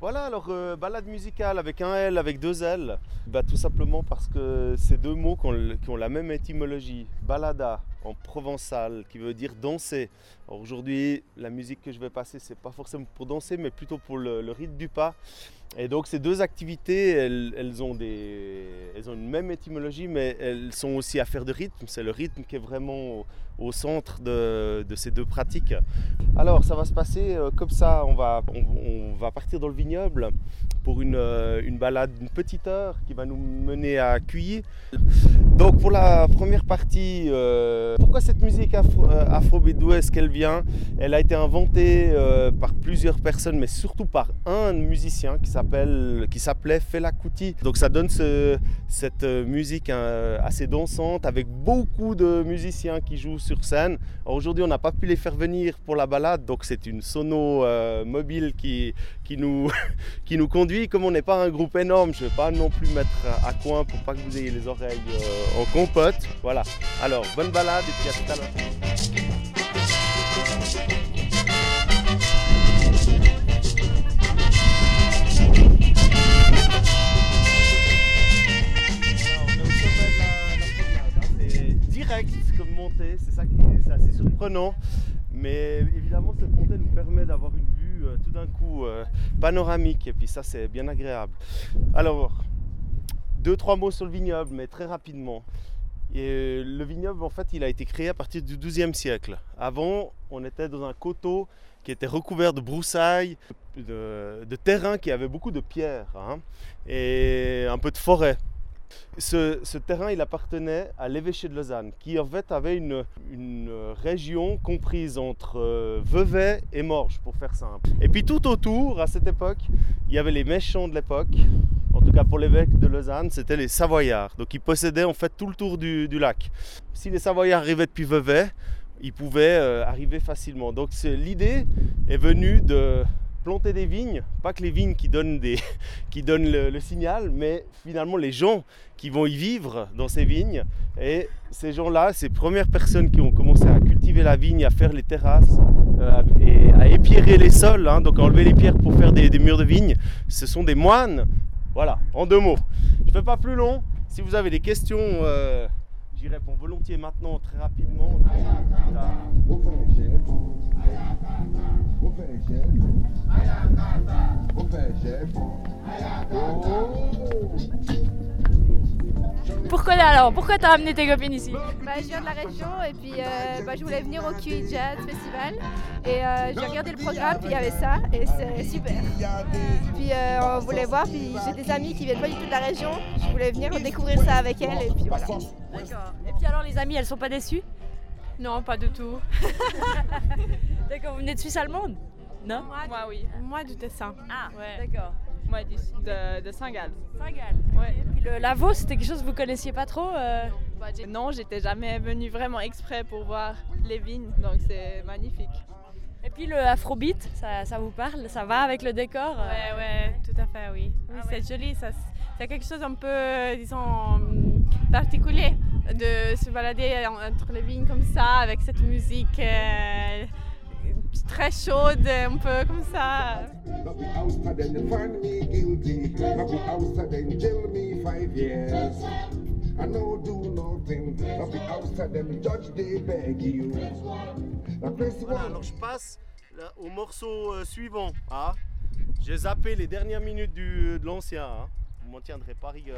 Voilà, alors balade musicale avec un L, avec deux L, tout simplement parce que c'est deux mots qui ont la même étymologie. Balada en provençal, qui veut dire danser. Alors aujourd'hui, la musique que je vais passer, c'est pas forcément pour danser, mais plutôt pour le rythme du pas. Et donc ces deux activités, elles ont une même étymologie, mais elles sont aussi affaires de rythme. C'est le rythme qui est vraiment au centre de ces deux pratiques. Alors ça va se passer comme ça, on va partir dans le vignoble pour une balade d'une petite heure qui va nous mener à Cuilly. Donc pour la première partie, pourquoi cette musique afrobeat, d'où est-ce qu'elle vient? Elle a été inventée par plusieurs personnes, mais surtout par un musicien qui s'appelait Fela Kuti. Donc ça donne cette musique assez dansante avec beaucoup de musiciens qui jouent sur scène. Alors aujourd'hui on n'a pas pu les faire venir pour la balade, donc c'est une sono mobile qui nous conduit. Comme on n'est pas un groupe énorme, je ne vais pas non plus mettre à coin pour pas que vous ayez les oreilles en compote. Voilà, alors bonne balade et puis à tout à l'heure. Comme montée, c'est assez surprenant, mais évidemment cette montée nous permet d'avoir une vue tout d'un coup panoramique, et puis ça c'est bien agréable. Alors, 2-3 mots sur le vignoble, mais très rapidement. Et le vignoble en fait il a été créé à partir du XIIe siècle. Avant on était dans un coteau qui était recouvert de broussailles, de terrain qui avait beaucoup de pierres et un peu de forêt. Ce terrain il appartenait à l'évêché de Lausanne qui en fait avait une région comprise entre Vevey et Morges pour faire simple. Et puis tout autour à cette époque il y avait les méchants de l'époque, en tout cas pour l'évêque de Lausanne c'était les Savoyards, donc ils possédaient en fait tout le tour du lac. Si les Savoyards arrivaient depuis Vevey, ils pouvaient arriver facilement. Donc l'idée est venue de planter des vignes, pas que les vignes qui donnent le signal, mais finalement les gens qui vont y vivre dans ces vignes. Et ces gens-là, ces premières personnes qui ont commencé à cultiver la vigne, à faire les terrasses et à épierrer les sols, donc à enlever les pierres pour faire des murs de vigne, ce sont des moines. Voilà, en 2 mots. Je ne fais pas plus long. Si vous avez des questions, j'y réponds volontiers maintenant, très rapidement. Pourquoi t'as amené tes copines ici? Je viens de la région et puis je voulais venir au QI Jazz Festival et j'ai regardé le programme puis il y avait ça et c'est super. Puis on voulait voir, puis j'ai des amis qui viennent pas du tout de la région, je voulais venir découvrir ça avec elles et puis voilà. D'accord. Et puis alors les amies, elles sont pas déçues? Non, pas du tout. D'accord, vous venez de Suisse allemande? Non? Moi oui. Moi du Tessin. Ah, ouais. D'accord. Moi de Saint-Gall. Saint-Gall. Ouais. Et puis le Lavaux, c'était quelque chose que vous connaissiez pas trop Non, j'étais jamais venue vraiment exprès pour voir les vignes, donc c'est magnifique. Et puis le afrobeat, ça vous parle? Ça va avec le décor? Ouais, tout à fait, oui. Oui, Ah ouais. c'est joli, c'est quelque chose un peu, disons, particulier de se balader entre les vignes comme ça, avec cette musique très chaude, un peu comme ça. Voilà, alors je passe au morceau suivant. J'ai zappé les dernières minutes de l'ancien. Vous m'en tiendrez pas rigueur.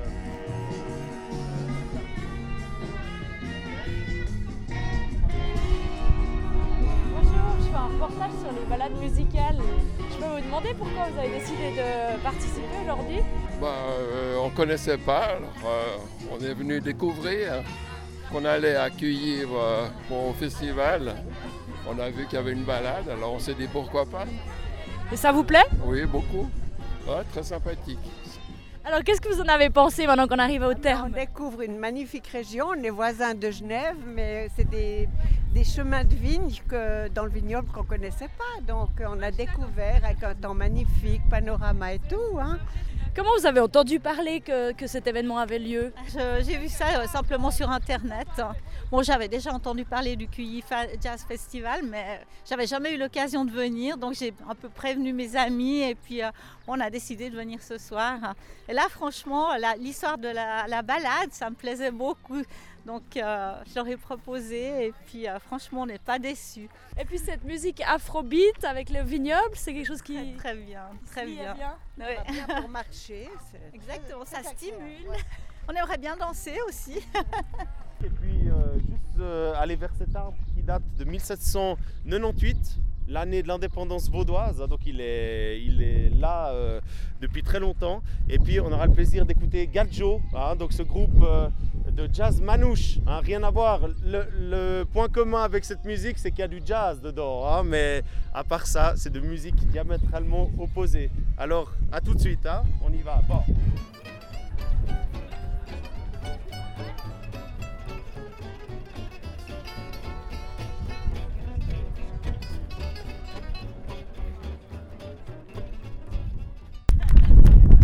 Bonjour, je fais un reportage sur les balades musicales. Je peux vous demander pourquoi vous avez décidé de participer aujourd'hui? On ne connaissait pas, alors on est venu découvrir qu'on allait accueillir pour un festival. On a vu qu'il y avait une balade, alors on s'est dit pourquoi pas. Et ça vous plaît? Oui, beaucoup. Ouais, très sympathique. Alors qu'est-ce que vous en avez pensé maintenant qu'on arrive au terme? On découvre une magnifique région, on est voisins de Genève, mais c'est des chemins de vigne dans le vignoble qu'on ne connaissait pas. Donc on a découvert avec un temps magnifique, panorama et tout. Comment vous avez entendu parler que cet événement avait lieu? J'ai vu ça simplement sur Internet. Bon, j'avais déjà entendu parler du QI Jazz Festival, mais j'avais jamais eu l'occasion de venir. Donc j'ai un peu prévenu mes amis et puis on a décidé de venir ce soir. Et là, franchement, l'histoire de la balade, ça me plaisait beaucoup. Donc je leur ai proposé et puis franchement, on n'est pas déçus. Et puis cette musique afrobeat avec le vignoble, c'est quelque chose qui... Très bien, très bien. Ça va bien pour marcher. Exactement, ça stimule. On aimerait bien danser aussi. Et puis juste aller vers cet arbre qui date de 1798, l'année de l'indépendance vaudoise, donc il est là depuis très longtemps. Et puis on aura le plaisir d'écouter Gadjo, donc ce groupe de jazz manouche, rien à voir. Le point commun avec cette musique, c'est qu'il y a du jazz dedans, mais à part ça, c'est de musiques diamétralement opposées. Alors à tout de suite, on y va. Bon.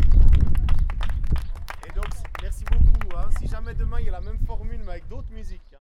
Merci beaucoup. Si jamais demain il y a la même formule mais avec d'autres musiques.